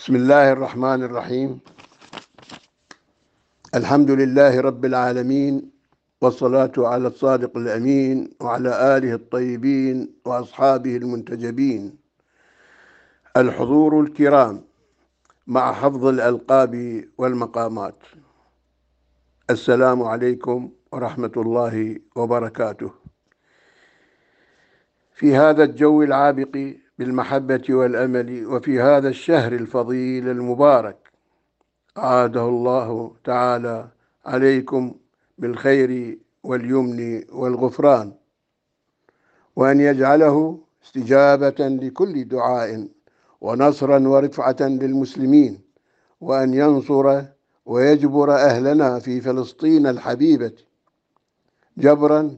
بسم الله الرحمن الرحيم. الحمد لله رب العالمين، والصلاة على الصادق الأمين وعلى آله الطيبين وأصحابه المنتجبين. الحضور الكرام، مع حفظ الألقاب والمقامات، السلام عليكم ورحمة الله وبركاته. في هذا الجو العابق بالمحبة والأمل، وفي هذا الشهر الفضيل المبارك، أعاده الله تعالى عليكم بالخير واليمن والغفران، وأن يجعله استجابة لكل دعاء ونصرا ورفعة للمسلمين، وأن ينصر ويجبر أهلنا في فلسطين الحبيبة جبرا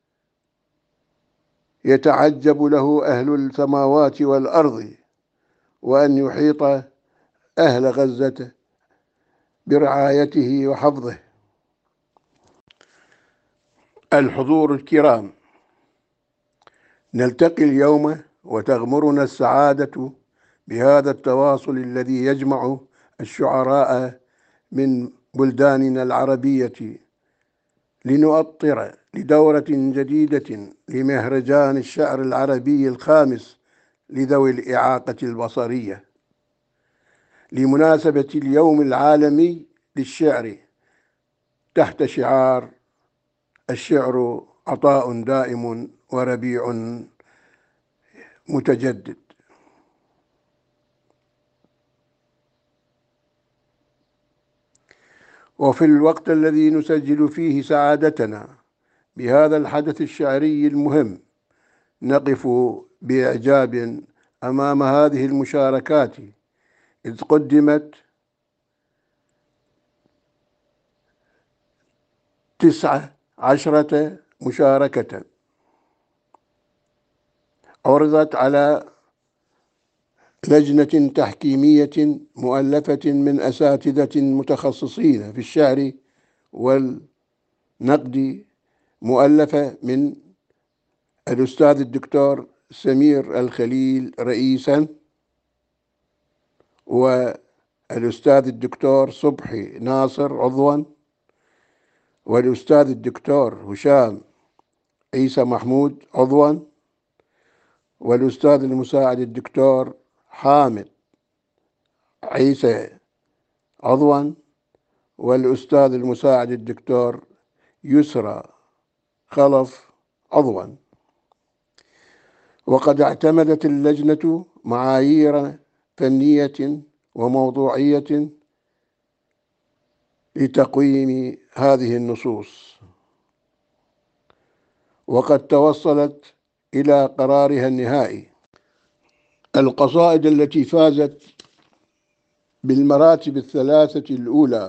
يتعجب له أهل السماوات والأرض، وأن يحيط أهل غزة برعايته وحفظه. الحضور الكرام، نلتقي اليوم وتغمرنا السعادة بهذا التواصل الذي يجمع الشعراء من بلداننا العربية لنؤطر لدورة جديدة لمهرجان الشعر العربي الخامس لذوي الإعاقة البصرية، لمناسبة اليوم العالمي للشعر، تحت شعار الشعر عطاء دائم وربيع متجدد. وفي الوقت الذي نسجل فيه سعادتنا بهذا الحدث الشعري المهم، نقف بإعجاب أمام هذه المشاركات، إذ قدمت 19 مشاركة عرضت على لجنة تحكيمية مؤلفة من أساتذة متخصصين في الشعر والنقد، مؤلفة من الأستاذ الدكتور سمير الخليل رئيسا، والأستاذ الدكتور صبحي ناصر عضوا، والأستاذ الدكتور هشام عيسى محمود عضوا، والأستاذ المساعد الدكتور حامد عيسى عضوا، والأستاذ المساعد الدكتور يسرى خلف عضوا. وقد اعتمدت اللجنة معايير فنية وموضوعية لتقويم هذه النصوص، وقد توصلت إلى قرارها النهائي. القصائد التي فازت بالمراتب الثلاثة الأولى: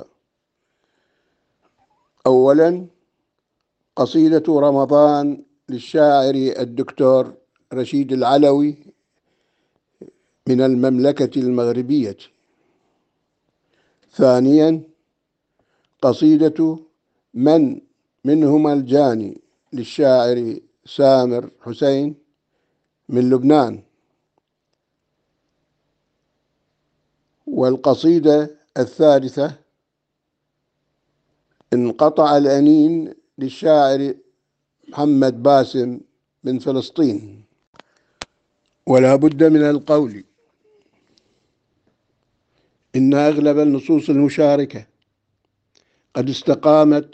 أولاً، قصيدة رمضان للشاعر الدكتور رشيد العلوي من المملكة المغربية. ثانياً، قصيدة من منهما الجاني للشاعر سامر حسين من لبنان. والقصيدة الثالثة، انقطع الأنين للشاعر محمد باسم من فلسطين. ولا بد من القول إن أغلب النصوص المشاركة قد استقامت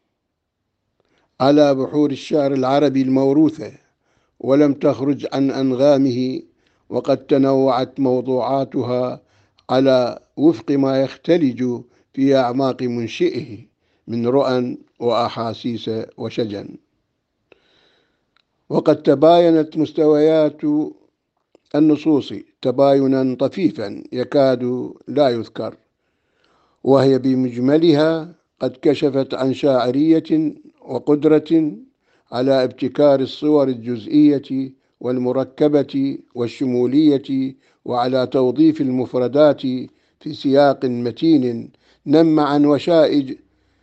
على بحور الشعر العربي الموروثة، ولم تخرج عن أنغامه، وقد تنوعت موضوعاتها على وفق ما يختلج في أعماق منشئه من رؤى وأحاسيس وشجن. وقد تباينت مستويات النصوص تباينا طفيفا يكاد لا يذكر، وهي بمجملها قد كشفت عن شاعرية وقدرة على ابتكار الصور الجزئية والمركبة والشمولية، وعلى توظيف المفردات في سياق متين نم عن وشائج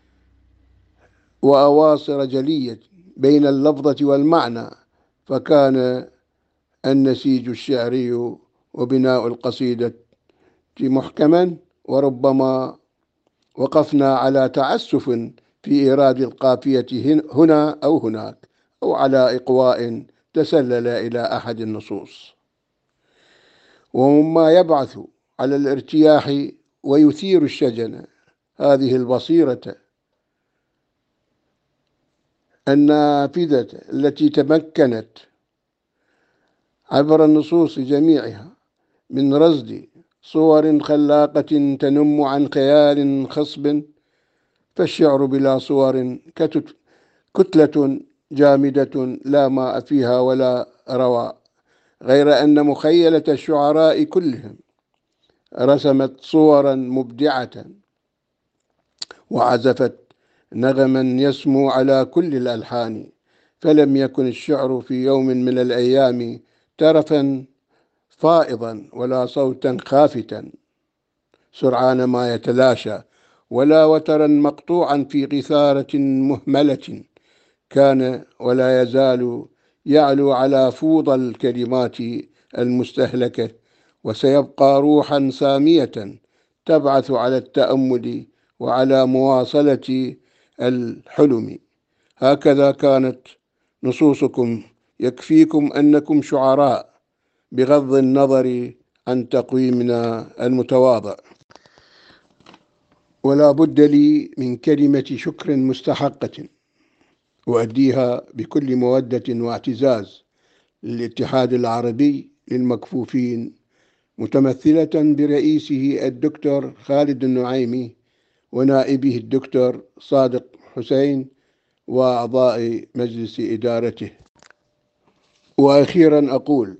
وأواصر جلية بين اللفظة والمعنى، فكان النسيج الشعري وبناء القصيدة محكما، وربما وقفنا على تعسف في إيراد القافية هنا أو هناك، أو على إقواء تسلل إلى أحد النصوص. ومما يبعث على الارتياح ويثير الشجن هذه البصيرة النافذة التي تمكنت عبر النصوص جميعها من رصد صور خلاقة تنم عن خيال خصب، فالشعر بلا صور كتلة جامدة لا ماء فيها ولا روى، غير أن مخيلة الشعراء كلهم رسمت صورا مبدعة وعزفت نغما يسمو على كل الألحان، فلم يكن الشعر في يوم من الأيام ترفا فائضا ولا صوتا خافتا سرعان ما يتلاشى، ولا وترا مقطوعا في قيثارة مهملة كان ولا يزال يعلو على فوضى الكلمات المستهلكة، وسيبقى روحا سامية تبعث على التأمل وعلى مواصلة الحلم. هكذا كانت نصوصكم، يكفيكم أنكم شعراء بغض النظر عن تقويمنا المتواضع. ولا بد لي من كلمة شكر مستحقة أؤديها بكل مودة واعتزاز للاتحاد العربي للمكفوفين، متمثلة برئيسه الدكتور خالد النعيمي ونائبه الدكتور صادق حسين وأعضاء مجلس إدارته. وأخيرا أقول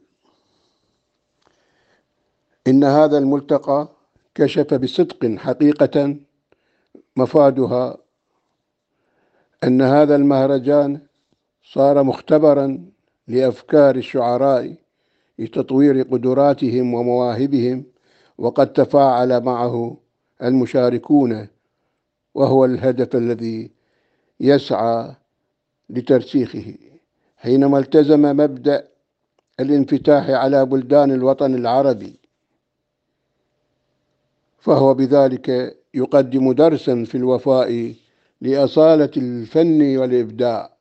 إن هذا الملتقى كشف بصدق حقيقة مفادها أن هذا المهرجان صار مختبرا لأفكار الشعراء لتطوير قدراتهم ومواهبهم، وقد تفاعل معه المشاركون، وهو الهدف الذي يسعى لترسيخه حينما التزم مبدأ الانفتاح على بلدان الوطن العربي، فهو بذلك يقدم درسا في الوفاء لأصالة الفن والإبداع.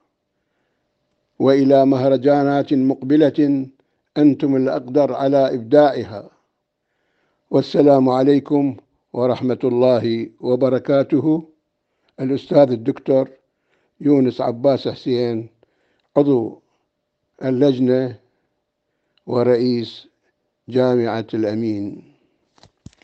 وإلى مهرجانات مقبلة أنتم الأقدر على إبداعها، والسلام عليكم ورحمة الله وبركاته. الأستاذ الدكتور يونس عباس حسين، عضو اللجنة ورئيس جامعة الأمين.